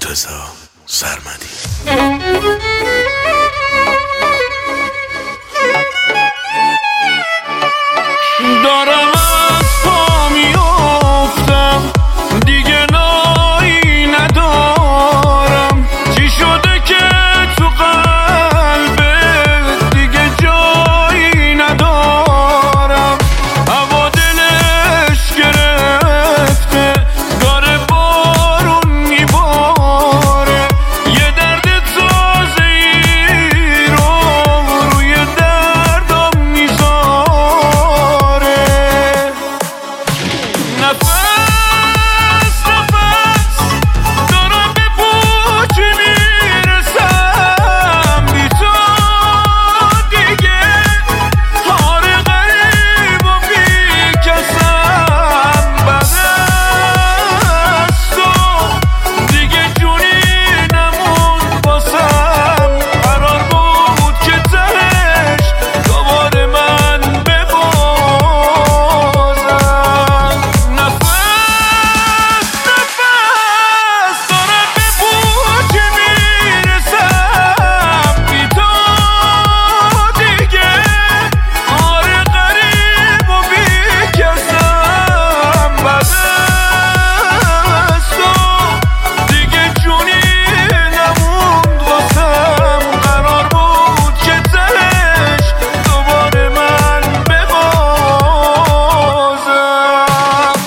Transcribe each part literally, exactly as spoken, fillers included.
مرتضی سرمدی. دارم از پا میافتم دیگه نایی ندارم، چی شده که تو قلبت دیگه جایی ندارم. هوا دلش گرفته داره بارون میباره، یه درد تازه ای رو روی دردم میذاره. نفس نفس دارم به پوچ میرسم بی تو دیگه، آره غریب و بی کسم. بعد از تو دیگه جونی نمون باسم، قرار بود که تهش دوباره من ببازم. نفس نفس دارم به پوچ میرسم بی تو دیگه، آره غریب و بی کسم. بعد از تو دیگه جونی نموند واسم، قرار بود که تهش دوباره من ببازم.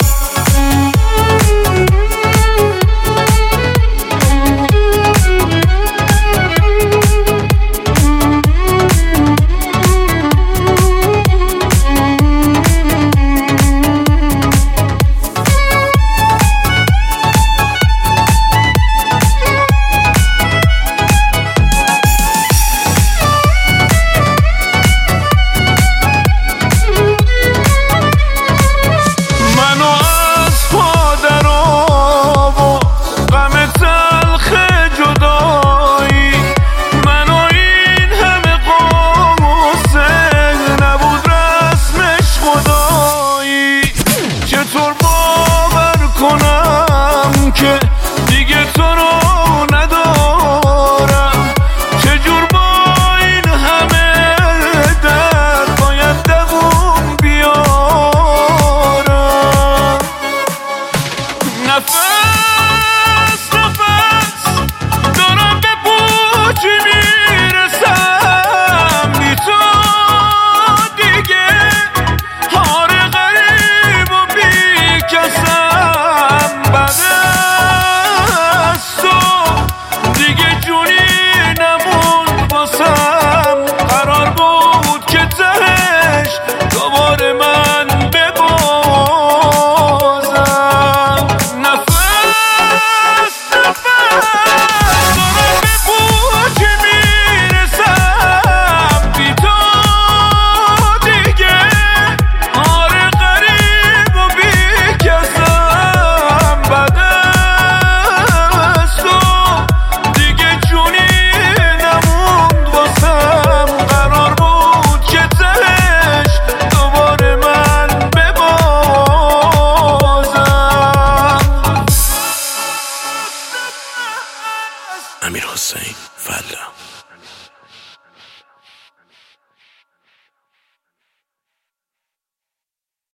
منو از پا در آورد غم تلخ جدایی، منو این همه قصه نبود رسمش خدایی. چطور باور کنم که دیگه تو رو ندارم، چجور با این همه درد باید دووم بیارم. نفس